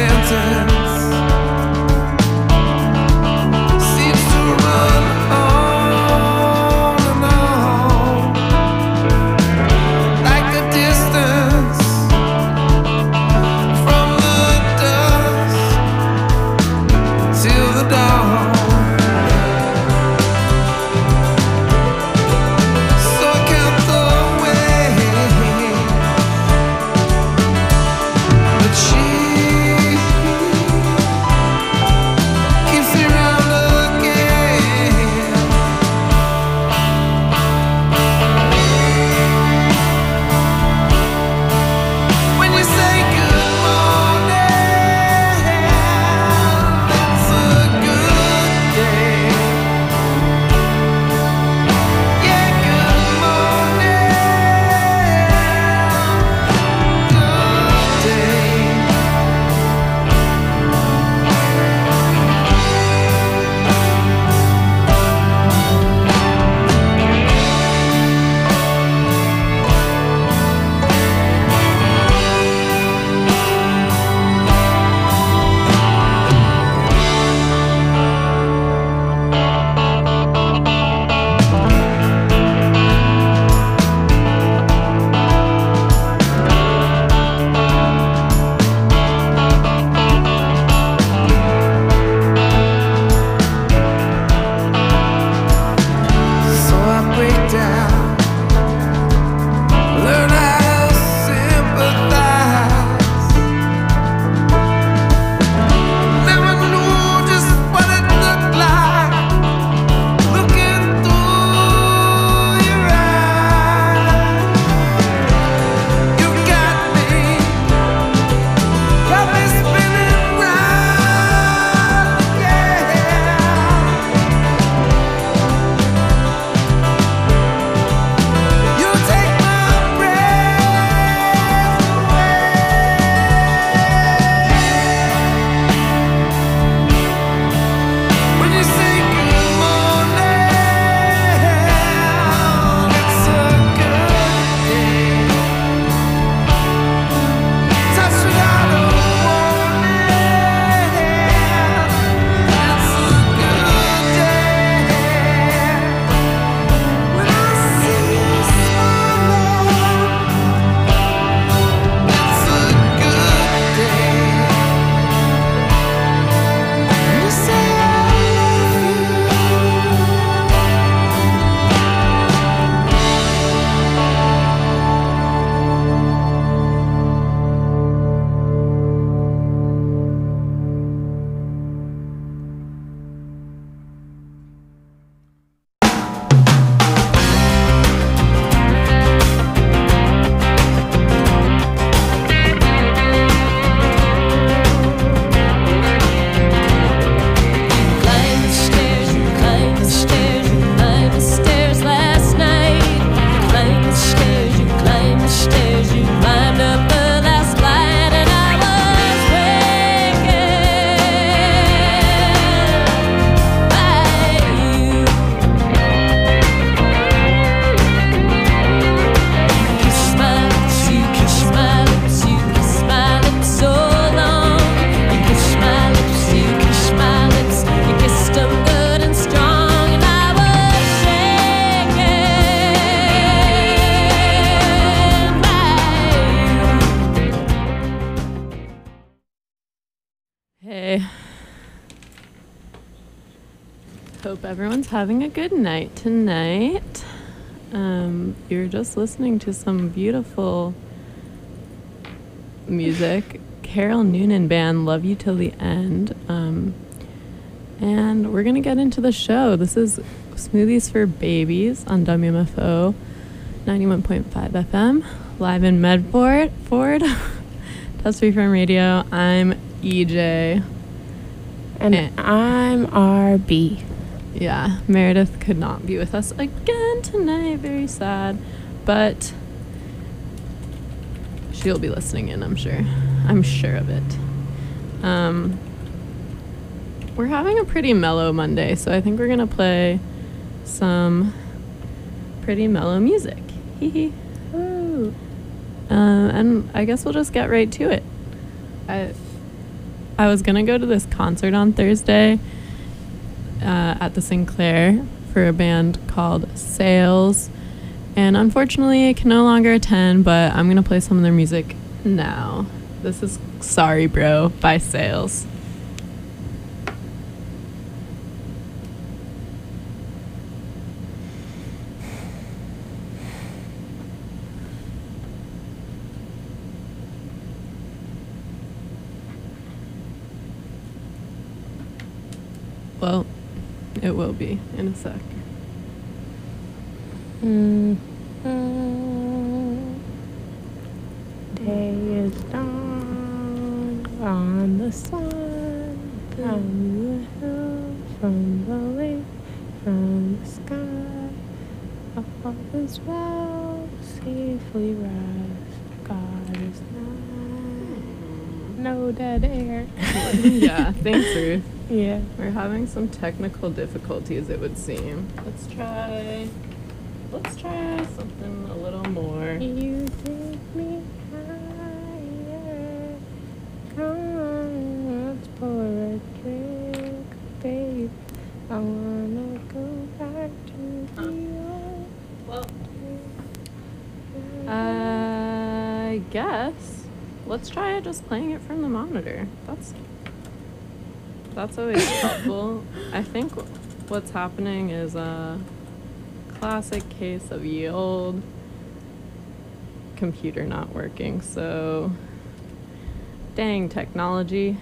sentence seems to run on and on, like the distance from the dusk till the dawn. So I count the ways, but she keeps me round again. When you say good morning, it's a good day. Yeah, good morning, good day. So I break down, learn how to sympathize. Never knew just what it looked like, looking through your eyes. You got me spinning round, yeah. You take my breath away. When you say good morning, it's a good day. Touch without a warning, it's a good day. When I see you smiling, it's a good day. When you say I climbed the stairs last night. Climbed the stairs, you climbed up the last flight, and I was wakened by you. Kiss my lips, you kiss my lips, you kiss my lips so long. You kiss my lips, you kiss my lips, you kissed them good and strong, and I was shaken by you. Hey. Hope everyone's having a good night tonight. You're just listening to some beautiful music. Carol Noonan Band, Love You Till the End. And we're going to get into the show. This is Smoothies for Babies on WMFO 91.5 FM, live in Medford. Test Free From Radio. I'm EJ. And I'm RB. Yeah, Meredith could not be with us again tonight. Very sad. But she'll be listening in, I'm sure. I'm sure of it. We're having a pretty mellow Monday, so I think we're going to play some pretty mellow music. Hee hee. And I guess we'll just get right to it. I was gonna go to this concert on Thursday at the Sinclair for a band called Sales, and unfortunately I can no longer attend, but I'm gonna play some of their music now. This is Sorry Bro by Sales. Well, it will be in a sec. Day is dawn on the sun, from the hill, from the lake, from the sky. All is well, safely rest. God is nigh. No dead air. Yeah, thanks, Ruth. Yeah. We're having some technical difficulties, it would seem. Let's try something a little more. You take me higher. Come on, let's pour a drink, babe. I wanna go back to the old. Well, I guess let's try just playing it from the monitor. That's always helpful. I think what's happening is a classic case of ye old computer not working. So, dang technology.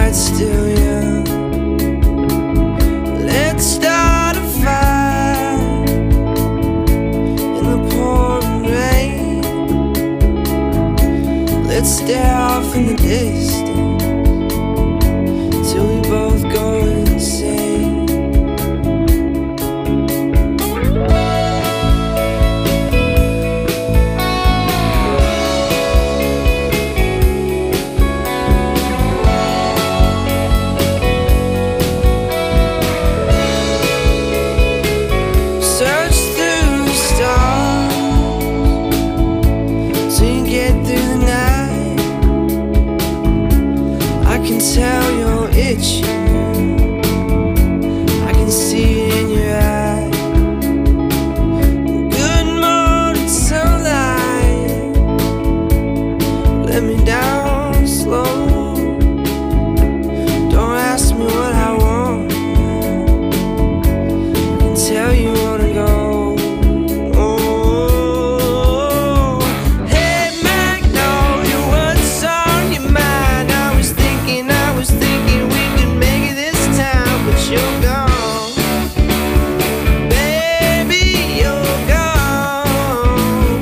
night's still young. Let's start a fire in the pouring rain. Let's stare off in the distance till we both go insane. Search through the stars so you get through the night. I can tell you're itching, I can see it in your eyes. Good morning sunlight, let me down slow. Don't ask me what I want, I can tell you wanna go. Oh, hey Magnolia, what's on your mind? I was thinking we could make it this time, but you're gone. Baby, you're gone.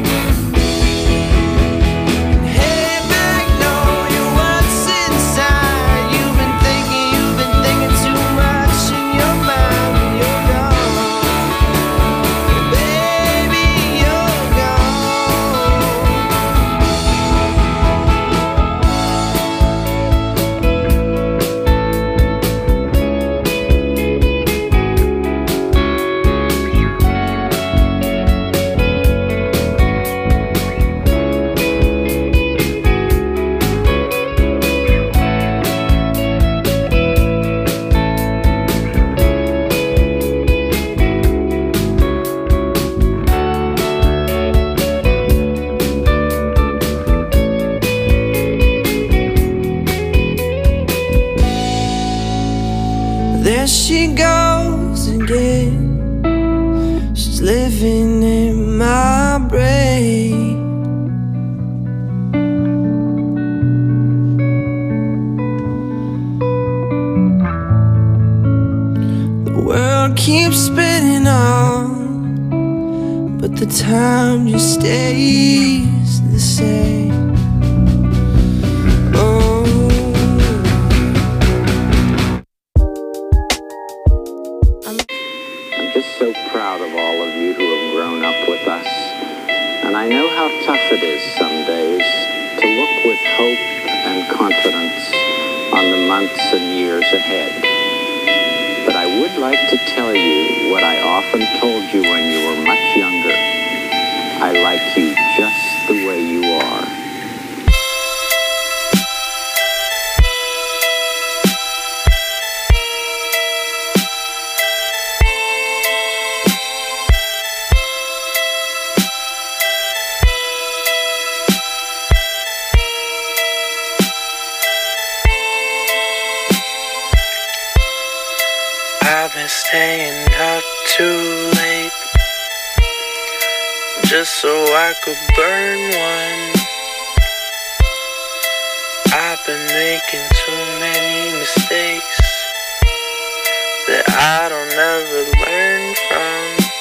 Hey Magnolia, what's inside? You've been thinking too much in your mind, but you're gone. Baby, you're gone. There she goes again. She's living in my brain. The world keeps spinning on, but the time just stays the same. Oh. I'm just so proud of all of you who have grown up with us. And I know how tough it is some days to look with hope and confidence on the months and years ahead. But I would like to tell you what I often told you when you were much younger. I like you just the way you are. I've been staying up too late just so I could burn one. I've been making too many mistakes that I don't ever learn from.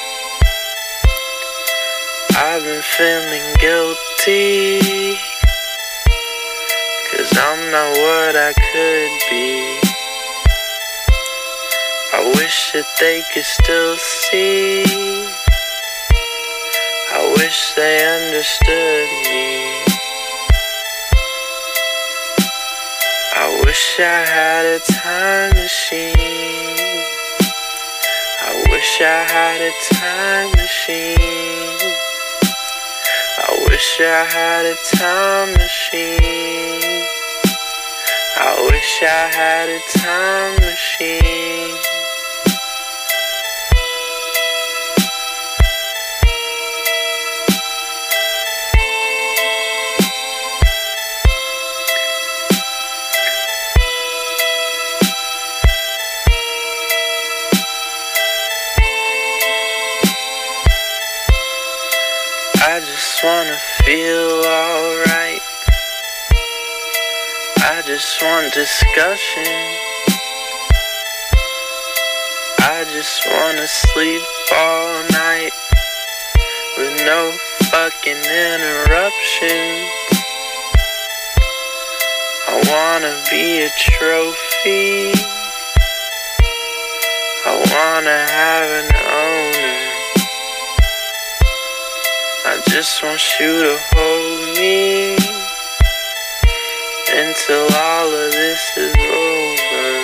I've been feeling guilty 'cause I'm not what I could be. I wish that they could still see. I wish they understood me. I wish I had a time machine. I wish I had a time machine. I wish I had a time machine. I wish I had a time machine. I just wanna feel alright. I just want discussion. I just wanna sleep all night with no fucking interruptions. I wanna be a trophy. I wanna have an owner. I just want you to hold me until all of this is over.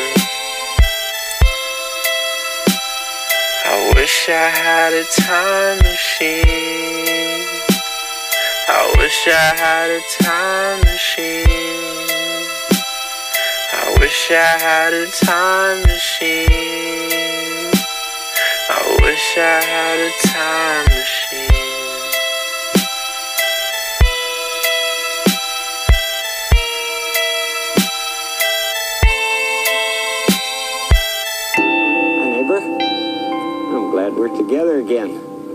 I wish I had a time machine. I wish I had a time machine. I wish I had a time machine. I wish I had a time machine. Hi, neighbor. I'm glad we're together again.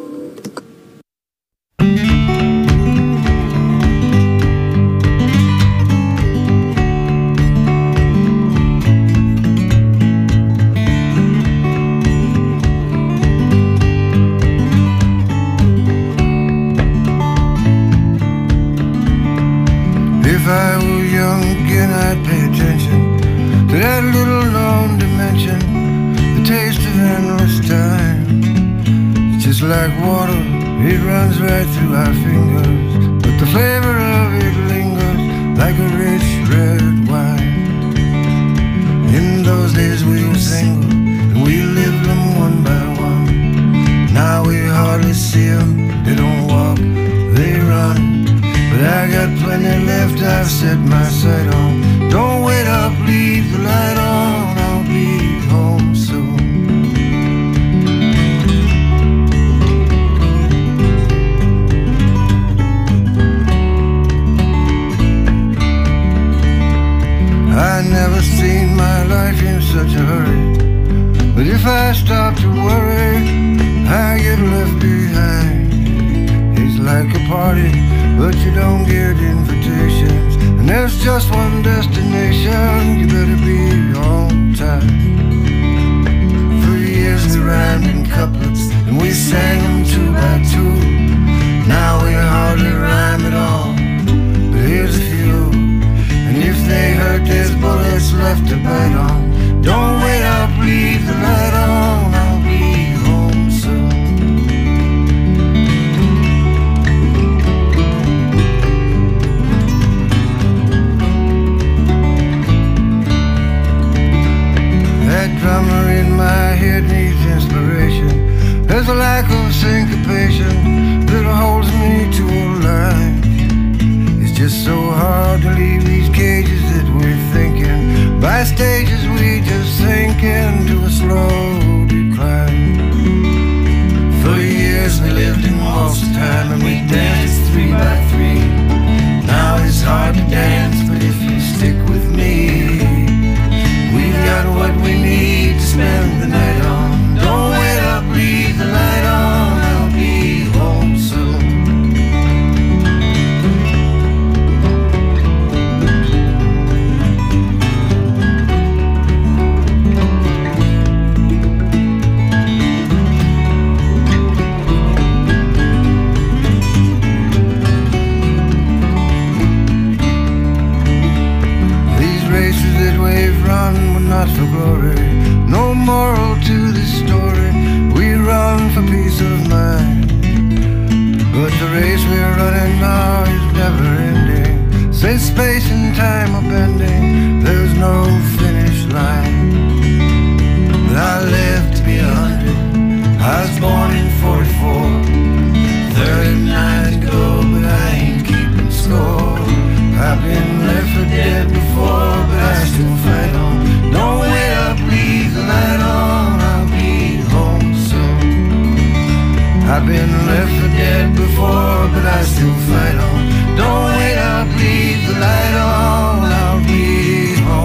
If I were young again, I'd pay attention to that little known dimension, the taste of endless time. It's just like water, it runs right through our fingers, but the flavor of it lingers like a rich red wine. In those days we were single, and we lived them one by one. Now we hardly see them, they don't walk, they run. But I got plenty left, I've set my sight on. Don't wait up, leave the light on, I'll be home soon. I never seen my life in such a hurry, but if I stop to worry, I get left behind. It's like a party, but you don't get invitations, and there's just one destination, you better be on time. For years we rhymed in couplets, and we sang them 2 by 2. Now we hardly rhyme at all, but here's a few. And if they hurt, there's bullets left to bite on. Don't wait up, leave the light on, I'll be home soon. That drummer in my head needs inspiration. There's a lack of syncopation that holds me to a line. It's just so hard to leave these cages that we're thinking. By stages we just sink into a slow decline. For years we lived in waltz time, and we danced 3 by 3. Now it's hard to dance, but if you stick with me, we've got what we need to spend the night on. Don't wait up, leave the light on, I'll be home soon. These races that we've run were not for glory. No moral to this story. We run for peace of mind, but the race we're running now is never ending. Since space and time are bending, there's no finish line. But I lived to be 100. I was born in 44. 39 to go, but I ain't keeping score. I've been left for dead before, but I still fight on. Don't wait up, leave the light on, I'll be home soon. I've been left for dead before, but I still fight on. Don't wait up, leave the light on, I'll be home.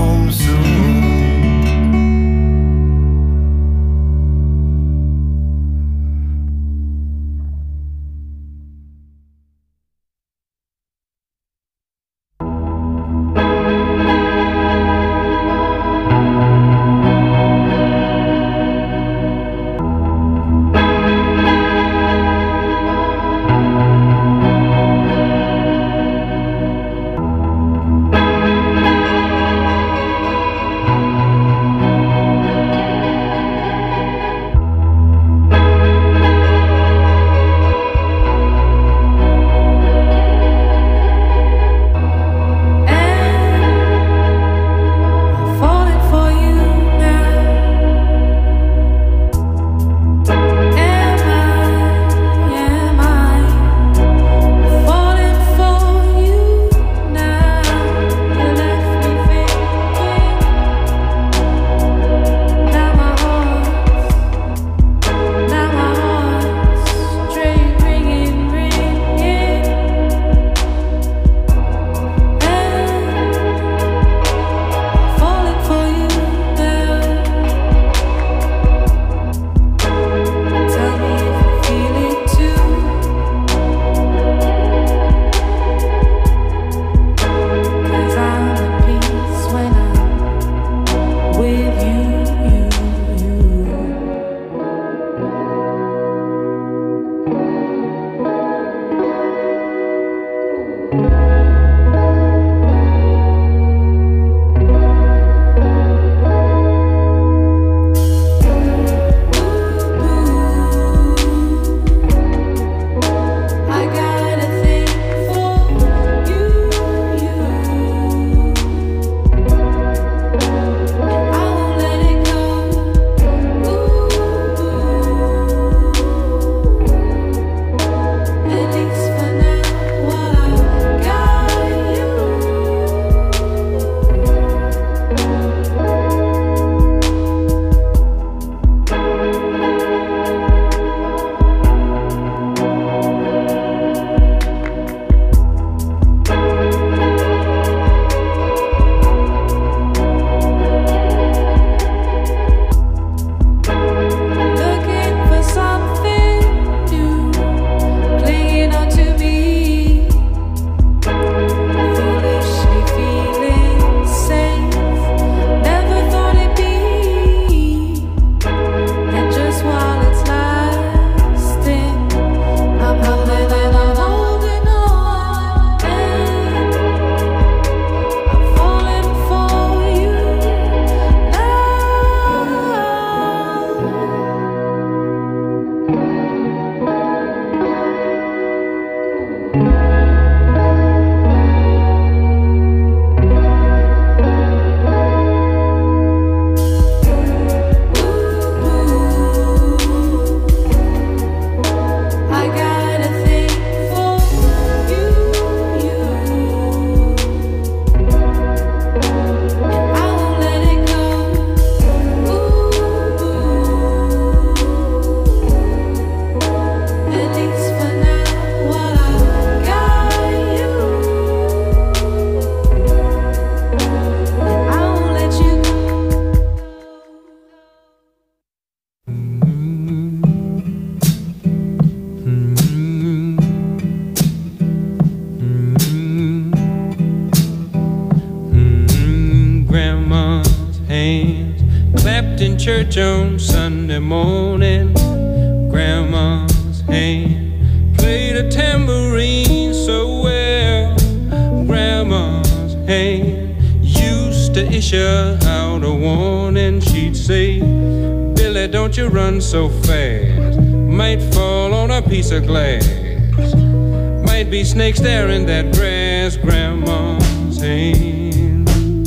clapped in church on Sunday morning. Grandma's hand played a tambourine so well. Grandma's hand used to issue out a warning. She'd say, Billy, don't you run so fast, might fall on a piece of glass, might be snakes there in that grass. Grandma's hand,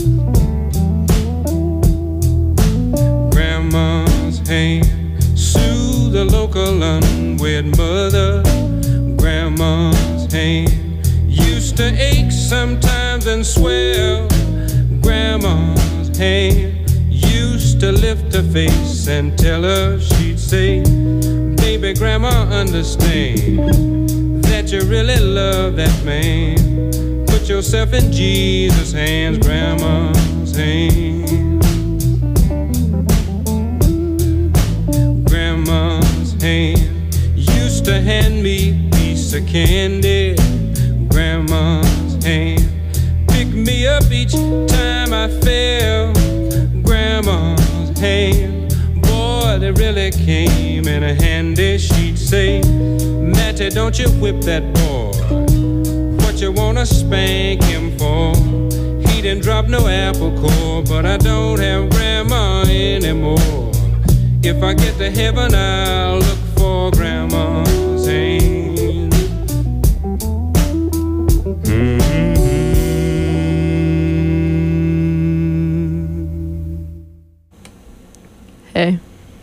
Grandma's hand soothe the local unwed mother. Grandma's hand used to ache sometimes and swell. Grandma's hand used to lift her face and tell her, she'd say, baby, Grandma, understand that you really love that man. Put yourself in Jesus' hands. Grandma's hand, Grandma's hand used to hand me a piece of candy. Grandma's hand picked me up each time I fell. Grandma's hand, boy, they really came in handy. She'd say, Matty, don't you whip that boy. What you wanna spank him for? He didn't drop no apple core, but I don't have Grandma anymore. If I get to heaven, I'll look for Grandma's hand. Hey.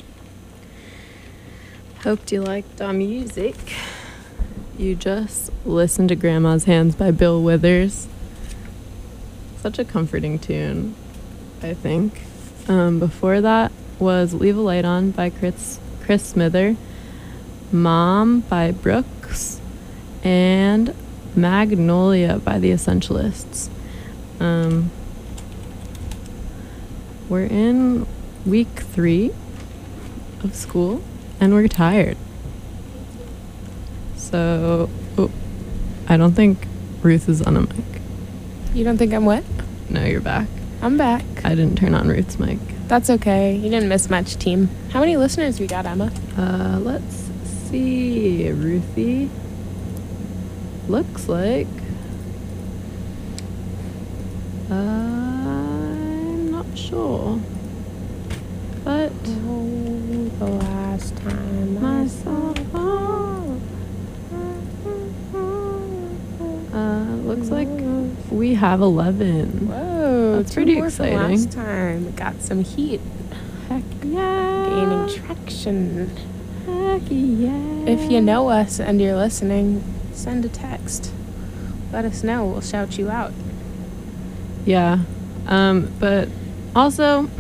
Hoped you liked our music. You just listened to Grandma's Hands by Bill Withers. Such a comforting tune, I think. Before that was Leave a Light On by Chris Smither, Mom by Brooks, and Magnolia by the Essentialists. We're in week 3 of school and we're tired. So, I don't think Ruth is on a mic. You don't think I'm what? No, you're back. I'm back. I didn't turn on Ruth's mic. That's okay. You didn't miss much, team. How many listeners we got, Emma? Let's see, Ruthie. Looks like... I'm not sure. But... the last time I saw... looks like we have 11. Whoa, That's pretty exciting. Last time we got some heat. Heck yeah. Gaining traction. Heck yeah. If you know us and you're listening, send a text. Let us know. We'll shout you out. Yeah. But also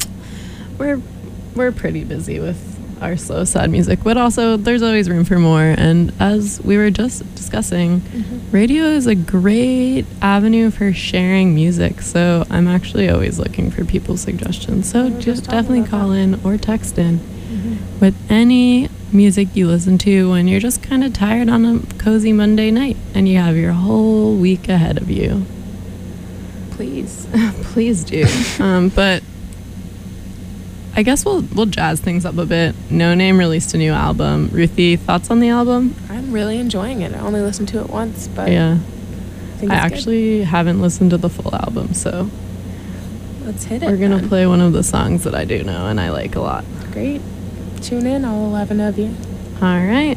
we're pretty busy with our slow, sad music, but also there's always room for more. And as we were just discussing, radio is a great avenue for sharing music. So I'm actually always looking for people's suggestions. So just definitely call in or text in with any music you listen to when you're just kind of tired on a cozy Monday night and you have your whole week ahead of you. Please. Please do. But I guess we'll jazz things up a bit. No Name released a new album. Ruthie, thoughts on the album? I'm really enjoying it. I only listened to it once, but yeah, I actually haven't listened to the full album, so let's hit it. We're gonna play one of the songs that I do know and I like a lot. Great. Tune in, all 11 of you. All right.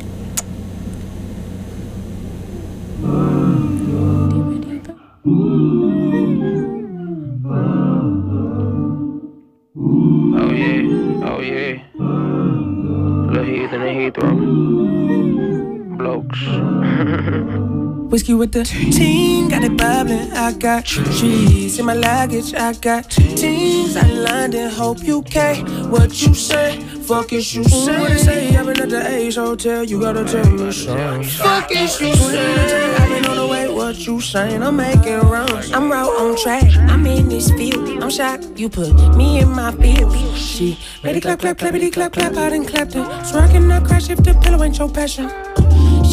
Oh yeah, oh yeah. Lil' Heath and the Heathrow. Blokes. Whiskey with the team, got it bubbling. I got cheese in my luggage. I got teams I London, hope UK. What you say? Fuck is you say? What they say? I've been at the Ace Hotel. You gotta tell me something. Fuck is you say? I've been on the way. What you saying? I'm making runs. I'm right on track. I'm in this field. I'm shocked you put me in my field. She ready clap clap clappity clap clap. I done clapped it. So I cannot crash if the pillow ain't your passion. She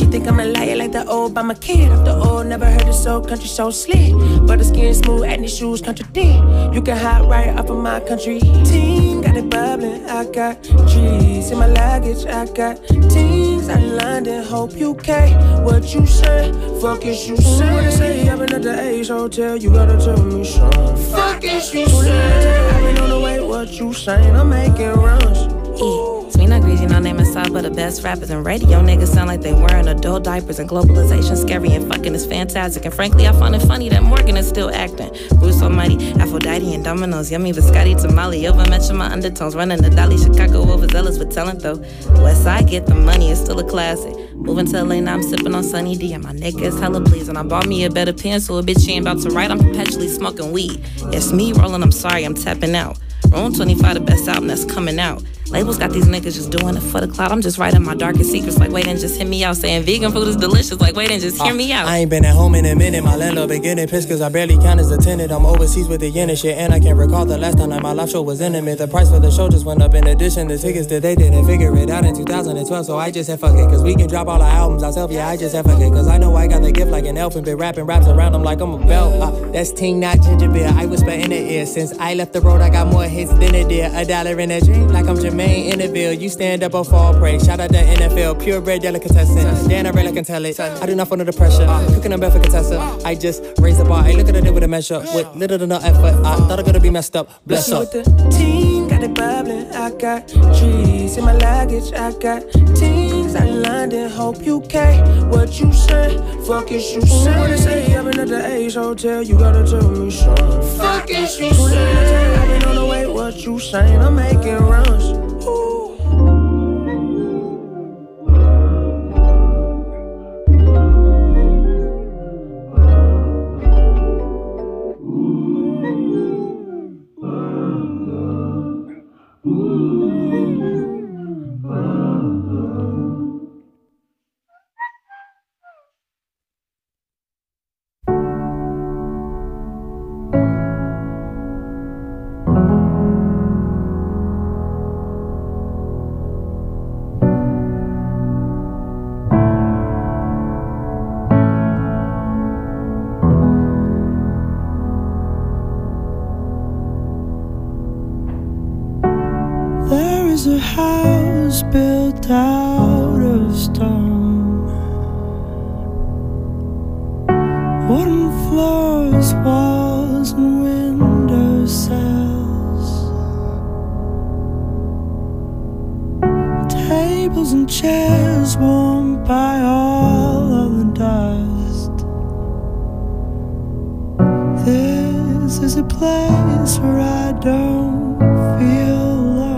think I'm a liar like the old by my kid. Off the old, never heard it so country so slick. But the skin smooth and these shoes contradict. You can hide right off of my country. Team got it bubbling, I got G's in my luggage, I got teens out in London, hope you okay. What you say? Fuck is you say? What they say? I've been at the Ace Hotel, you gotta tell me something. Fuck is you say? I've been on the way, what you saying? I'm making runs. It's me not greasy, no name inside, but the best rappers and radio niggas sound like they wearing adult diapers. And globalization scary and fucking is fantastic. And frankly, I find it funny that Morgan is still acting. Bruce Almighty, Aphrodite and Domino's, yummy biscotti, tamale, over mention my undertones. Running the Dolly, Chicago overzealous with talent though. West Side get the money, it's still a classic. Moving to LA now, I'm sipping on Sunny D, and my nigga is hella pleased. And I bought me a better pen, so a bitch she ain't about to write. I'm perpetually smoking weed. It's me rolling, I'm sorry, I'm tapping out. Room 25, the best album that's coming out. Labels got these niggas just doing it for the clout. I'm just writing my darkest secrets, like wait and just hit me out. Saying vegan food is delicious, like wait and just hear me out. I ain't been at home in a minute, my landlord been getting pissed cause I barely count as a tenant. I'm overseas with the yen and shit, and I can't recall the last time that my live show was intimate. The price for the show just went up in addition to tickets that they didn't figure it out in 2012. So I just said fuck it, cause we can drop all our albums ourselves. Yeah, I just said fuck it, cause I know I got the gift like an elf and been rapping raps around them like I'm a belt. That's Ting, not ginger beer. I whisper in the ear. Since I left the road, I got more hits than a deer. $1 in a drink like I'm Jermaine in the Ville. You stand up or fall prey. Shout out the NFL, purebred delicatessen. Dan, I really can tell it. I do not fall under pressure. Cooking up for Contessa. I just raise the bar. I look at it with a measure. With little to no effort. I thought I could be messed up. Bless up. With the team, got it bubbling. I got trees in my luggage. I got teens out in London. Hope you okay. What you say? Fuck is you say? What they say? I've been at the Ace Hotel. You gotta tell me something. Fuck is you say? I've been on the way. What you saying? I'm making runs. There's a house built out of stone, wooden floors, walls and window sills, tables and chairs warmed by all of the dust. This is a place where I don't feel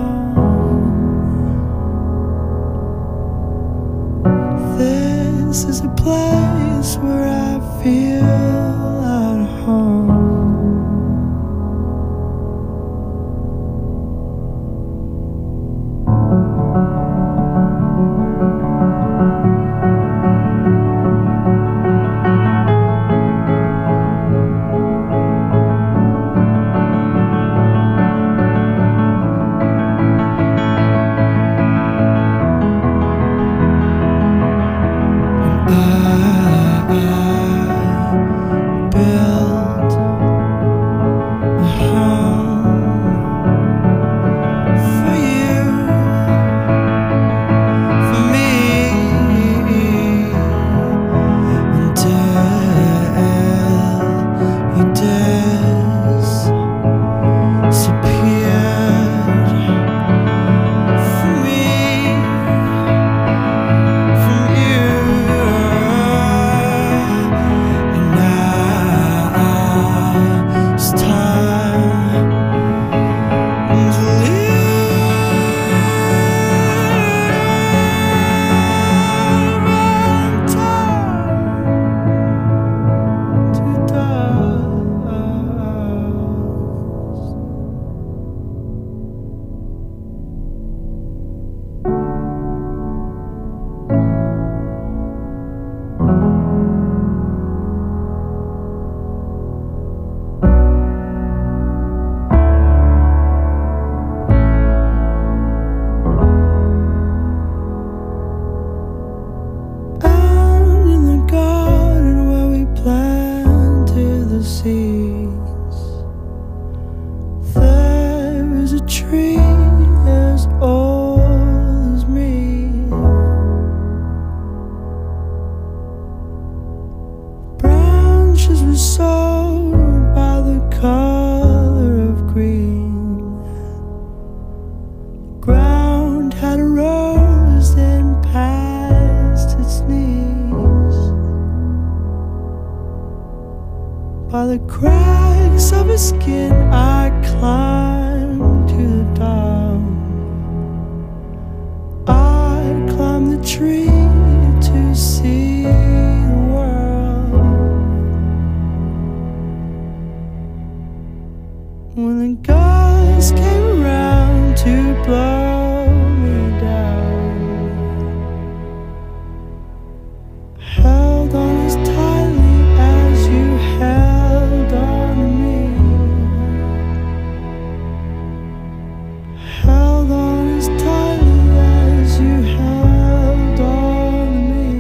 this is a place where I feel at home. tree as old as me. Branches were sold by the color of green. The ground had a rose and past its knees. By the cracks of his skin I climbed to the dawn. I climbed the tree to see the world. When the gust came around to blow me down, held on as tightly as you held on to me. Held on as tightly as you held on to me.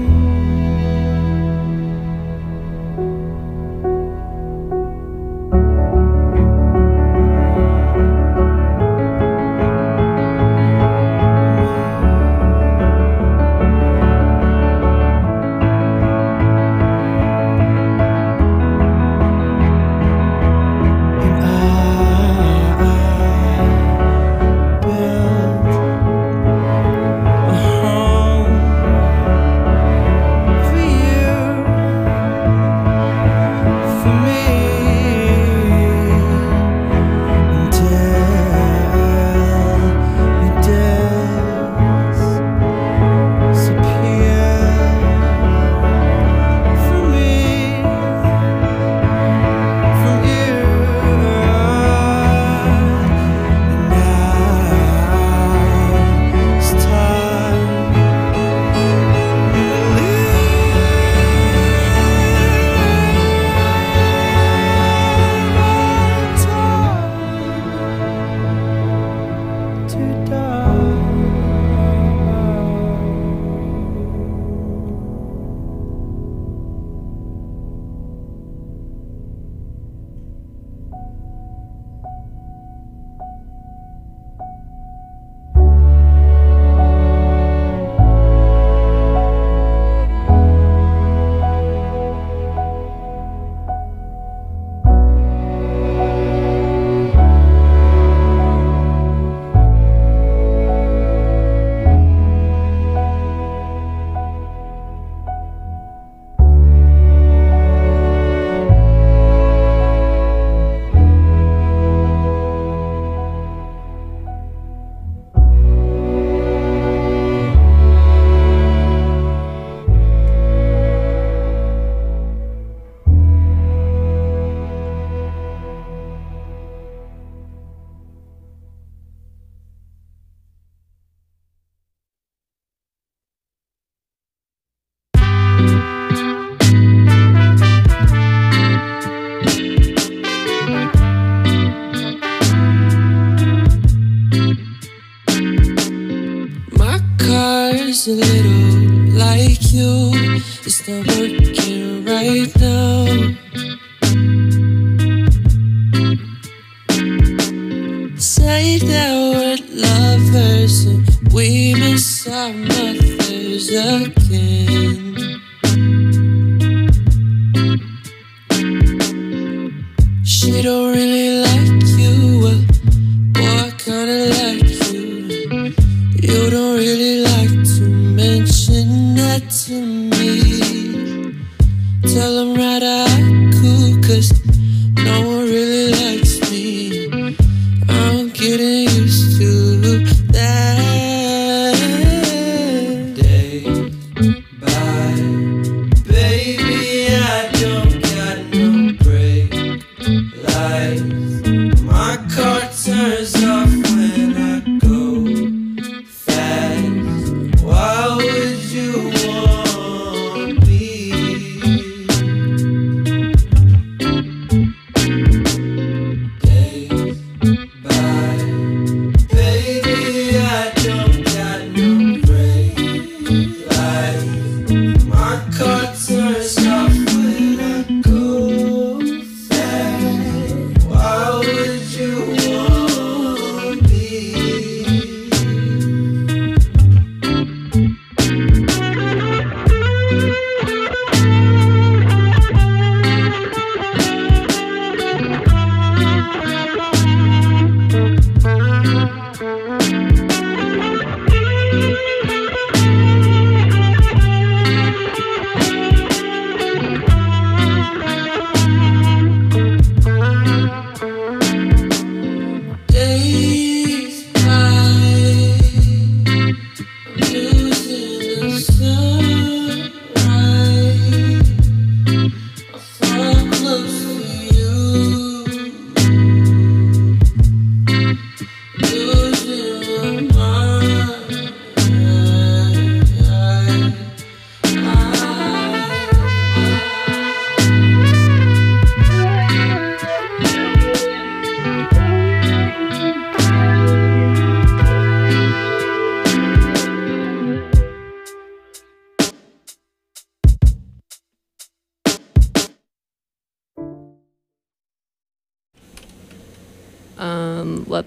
A little like you, it's not working right now. Say that we're lovers and we miss our mothers again. She don't really like you, well, boy, I kinda like you. You don't really like to mention that to me. Tell them right I'm cool, cause no one really likes me. I'm getting used to that. Day by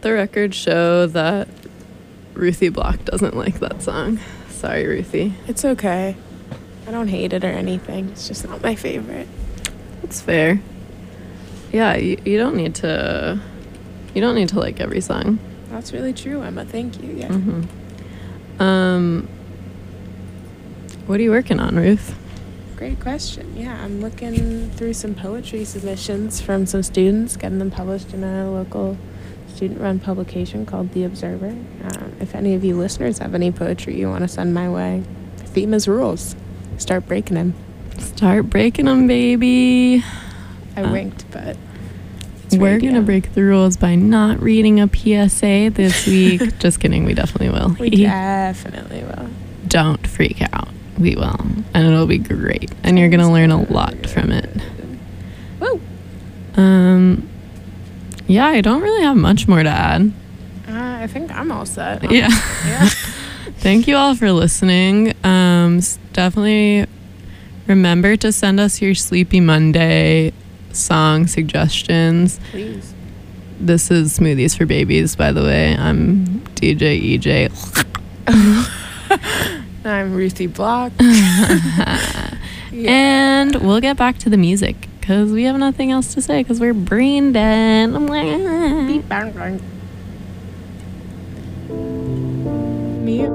the record show that Ruthie Block doesn't like that song. Sorry, Ruthie. It's okay. I don't hate it or anything. It's just not my favorite. It's fair. Yeah, you don't need to like every song. That's really true, Emma. Thank you. Yeah. Mm-hmm. What are you working on, Ruth? Great question. Yeah, I'm looking through some poetry submissions from some students, getting them published in a local student-run publication called The Observer. If any of you listeners have any poetry you want to send my way, the theme is rules. Start breaking them. Start breaking them, baby. I winked, but we're going to break the rules by not reading a PSA this week. Just kidding. We definitely will. We definitely will. Don't freak out. We will. And it'll be great. And you're going to learn a lot from it. Woo! Yeah, I don't really have much more to add. I think I'm all set. Yeah. Thank you all for listening. Definitely remember to send us your Sleepy Monday song suggestions. Please. This is Smoothies for Babies, by the way. I'm DJ EJ. I'm Ruthie Block. And we'll get back to the music because we have nothing else to say because we're brain dead. Beep, bang, bang. Me.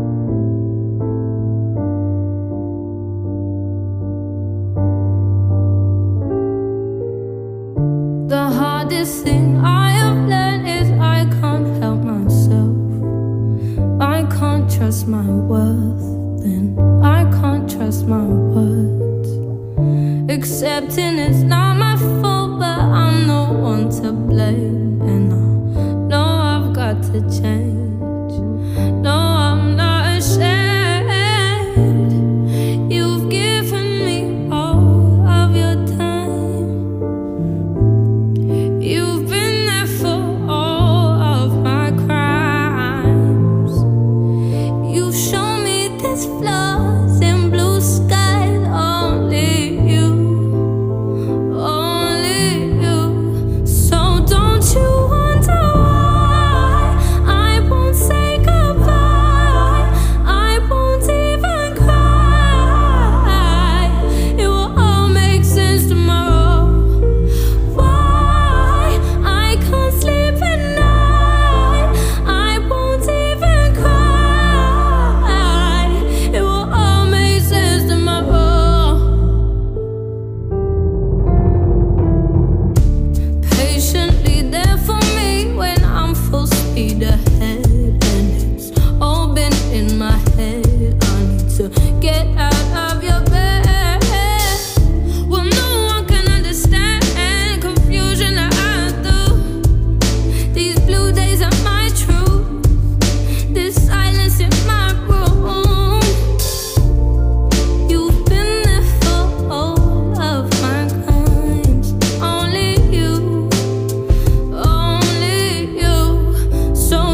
The hardest thing I have learned is I can't help myself. I can't trust my worth, then I can't trust my words. Accepting it's not my fault, but I'm no one to blame. And I know I've got to change. No, I'm not ashamed. You've given me all of your time. You've been there for all of my crimes. You show me these flaws in blue skies. Only you, only you. So don't you wonder why I won't say goodbye. I won't even cry. It will all make sense tomorrow. Why I can't sleep at night. I won't even cry. It will all make sense tomorrow. Patiently there for me when I'm full speed ahead, and it's all been in my head. I need to get out of your bed. Well, no one can understand confusion that I do. These blue days are my truth. This silence in my room. You've been there for all of my crimes. Only you, only you. So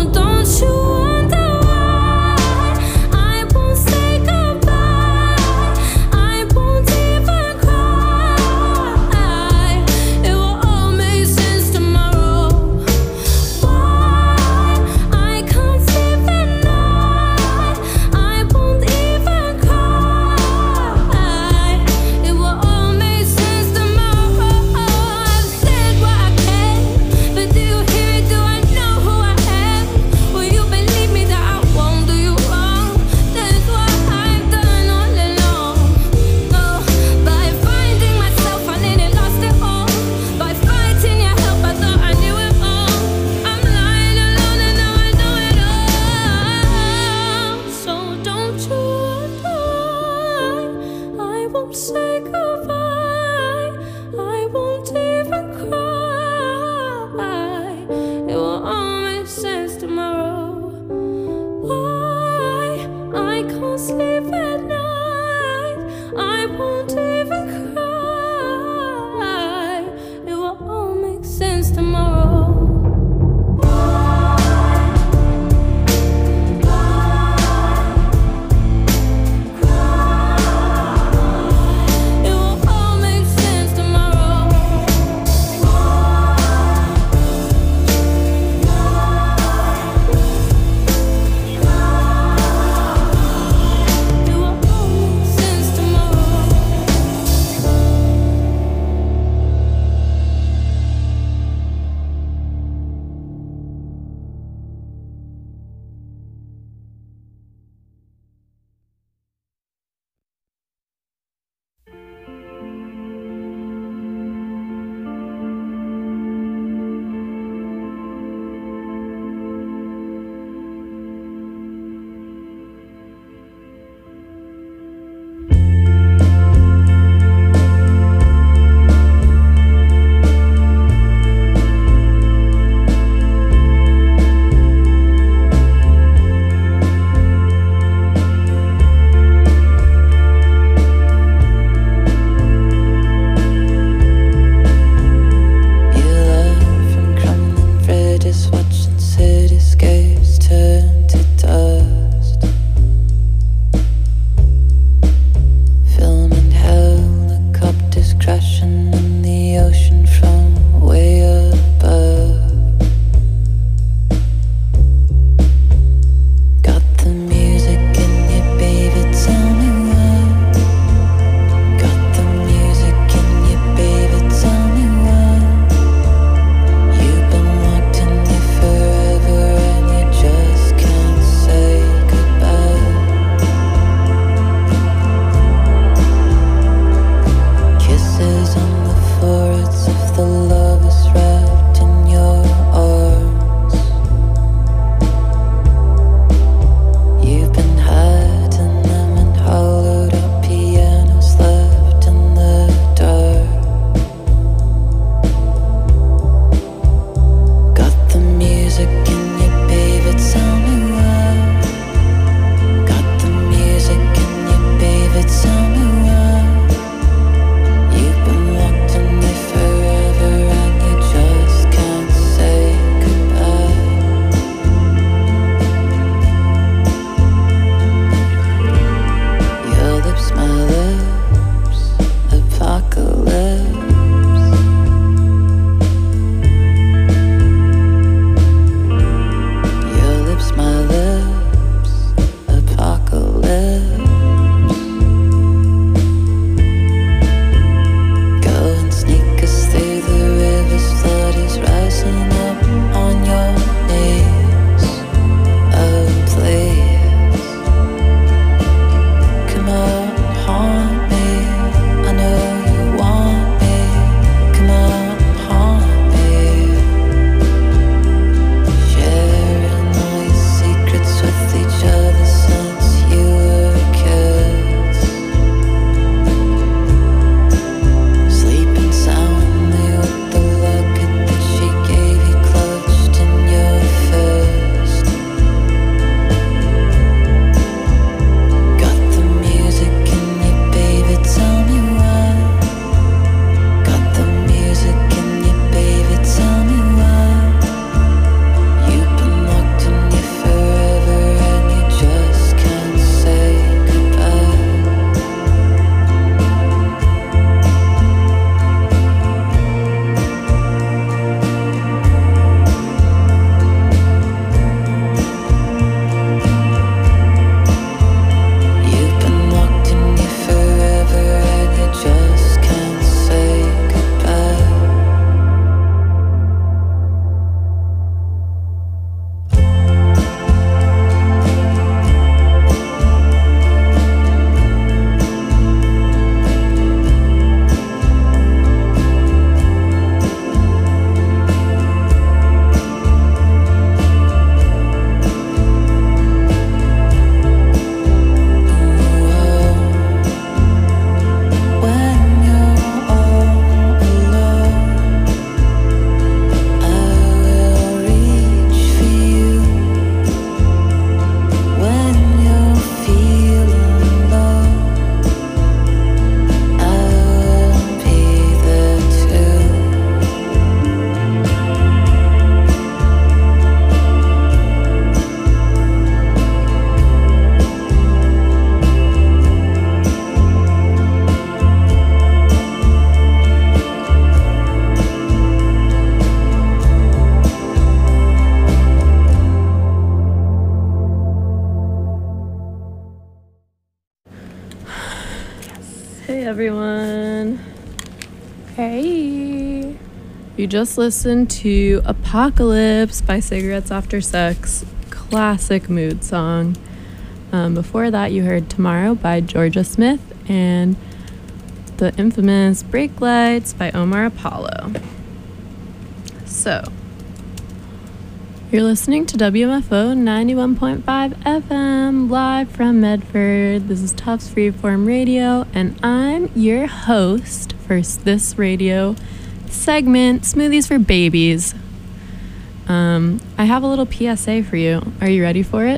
Hey everyone. Hey. You just listened to Apocalypse by Cigarettes After Sex. Classic mood song. Before that, you heard Tomorrow by Georgia Smith and the infamous Brake Lights by Omar Apollo. So, you're listening to WMFO 91.5 FM live from Medford. This is Tufts Freeform Radio, and I'm your host for this radio segment, Smoothies for Babies. I have a little PSA for you. Are you ready for it?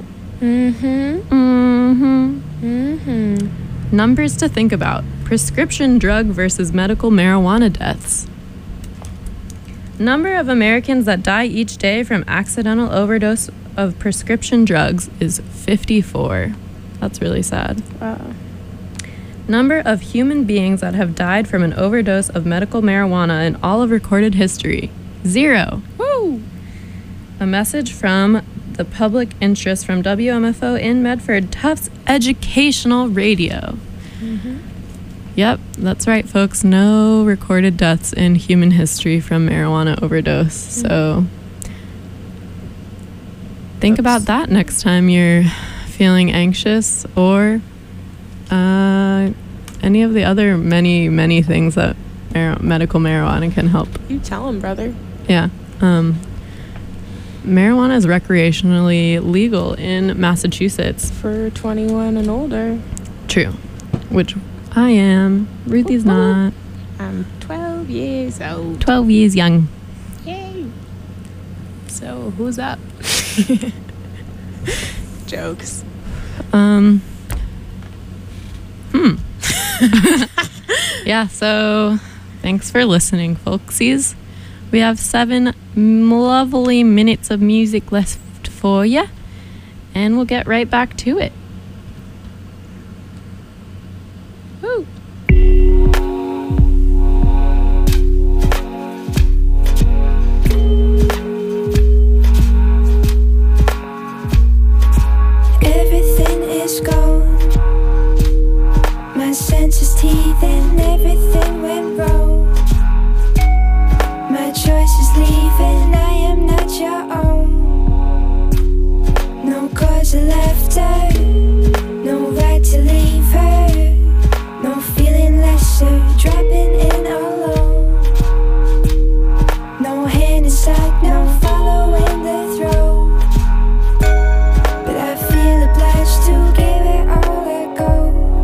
Numbers to think about. Prescription drug versus medical marijuana deaths. Number of Americans that die each day from accidental overdose of prescription drugs is 54. That's really sad. Wow. Number of human beings that have died from an overdose of medical marijuana in all of recorded history, 0. Woo! A message from the public interest from WMFO in Medford, Tufts Educational Radio. Yep, that's right, folks. No recorded deaths in human history from marijuana overdose. So think about that next time you're feeling anxious or any of the other many things that medical marijuana can help. You tell him, brother. Yeah. Marijuana is recreationally legal in Massachusetts. For 21 and older. True. Which I am. Ruthie's not. I'm 12 years old. 12 years young. Yay. So, who's up? Jokes. Yeah, so thanks for listening, folksies. We have 7 lovely minutes of music left for you, and we'll get right back to it. Woo! Everything is gone. My senses teething, everything went wrong. My choice is leaving, I am not your own. No cause of laughter, no right to leave her. No feeling lesser, dropping in alone. No hand inside, no following the throw. But I feel obliged to give it all I go.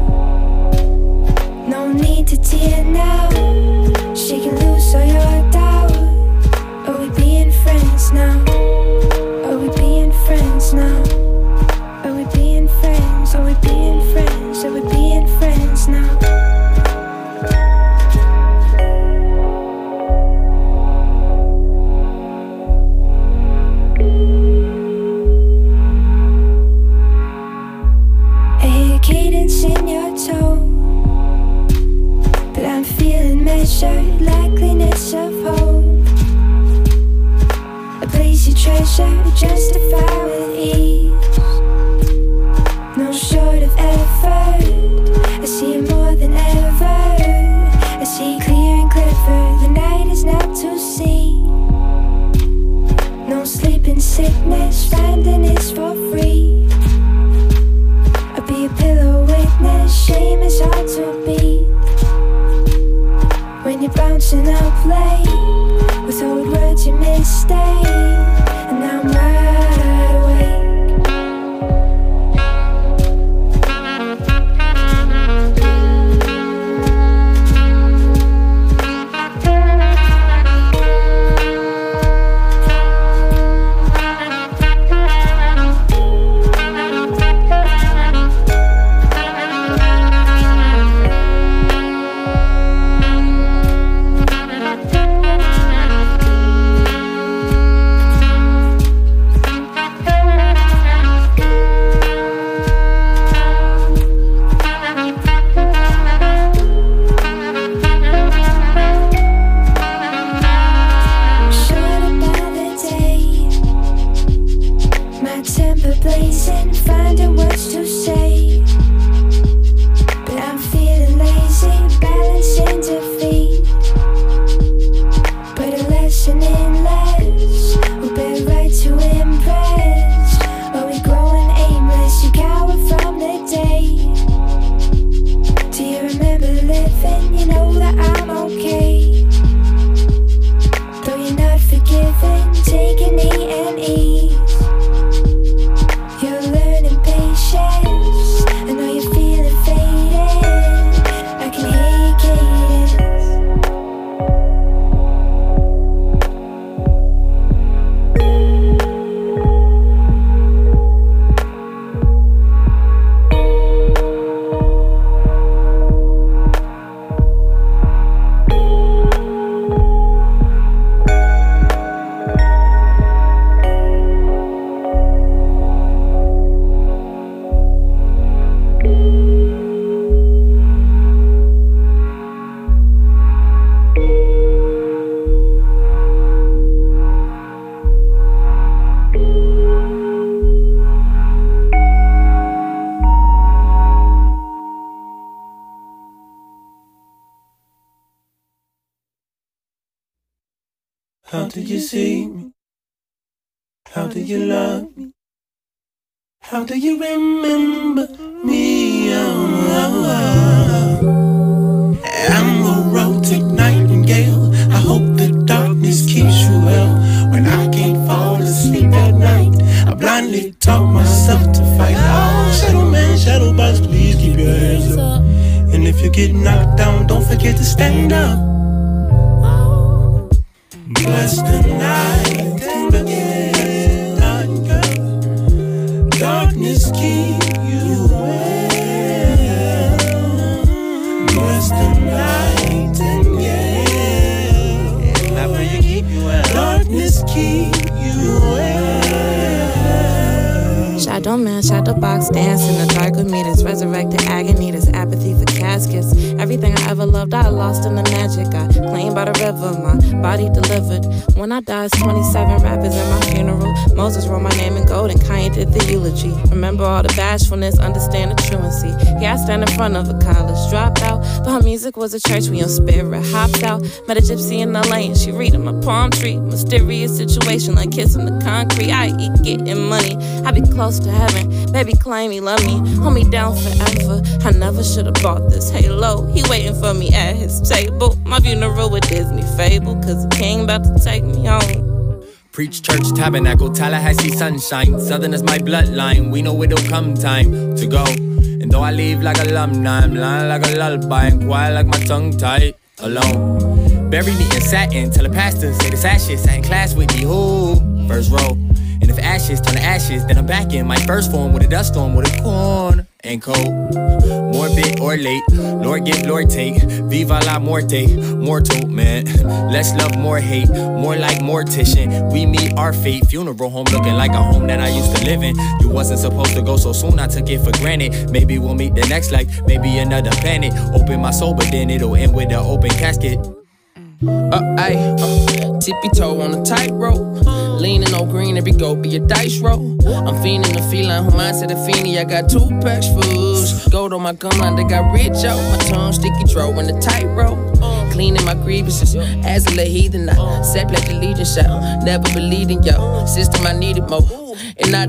No need to tear now, shaking loose all your doubt. Are we being friends now? Are we being friends now? Are we being friends? Are we being friends? Are we being friends now? I hear cadence in your tone, but I'm feeling measured, likeliness of home. A place you treasure, justify with ease. No short of effort, I see it more than ever. I see clear and clever, the night is not to see. No sleeping sickness, finding is for free. I'll be a pillow witness, shame is hard to beat. When you're bouncing up late, with old words you mistake, and now I'm wide awake. Blazing, finding words to say, but I'm feeling lazy, do you see me? How do you love me? How do you remember me? I'm a romantic nightingale. I hope the darkness keeps you well. When I can't fall asleep at night, I blindly talk myself to fight. Oh, shadow man, shadow box, please keep your hands up. And if you get knocked down, don't forget to stand up. Bless the night and again, darkness keep you well. Bless the night and again, I pray you keep you well. Darkness keep you well. Shadow man, shadow box, dance in the dark with me. This resurrected agony, this apathy for caskets. Everything I ever loved, I lost in the magic. I claimed by the river, my body delivered. When I died, 27 rappers at my funeral. Moses wrote my name in gold and Kanye did the eulogy. Remember all the bashfulness, understand the truancy. Yeah, I stand in front of a college dropout, but her music was a church. We on spirit hopped out. Met a gypsy in LA and she reading my palm tree. Mysterious situation like kissing the concrete. I eat getting money, I be close to heaven. Baby claim he love me, hold me down forever. I never should've bought this halo. He waiting for me at his table. My funeral with Disney fable, cause the king about to take me home. Preach church, tabernacle, Tallahassee sunshine. Southern is my bloodline, we know it'll come time to go. And though I leave like alumni, I'm lying like a lullaby and quiet like my tongue tied alone. Bury me in satin, tell the pastor, say this ashes. I in class with me, who? First row. And if ashes turn to ashes, then I'm back in my first form with a dust storm, with a corn and cold. Morbid or late, Lord give, Lord take. Viva la muerte, mortal, man. Less love, more hate, more like mortician. We meet our fate, funeral home looking like a home that I used to live in. You wasn't supposed to go so soon, I took it for granted. Maybe we'll meet the next life, maybe another planet. Open my soul, but then it'll end with an open casket. Tippy toe on a tightrope. Leaning on green, every go be a dice roll. I'm fiending the feline, who mine said a fiendie. I got 2 packs fools. Gold on my gum line, they got rich out. My tongue sticky throat in the tightrope. Cleaning my grievances, as a heathen, I sat like the legion shout. Never believed in yo, system I needed more. And I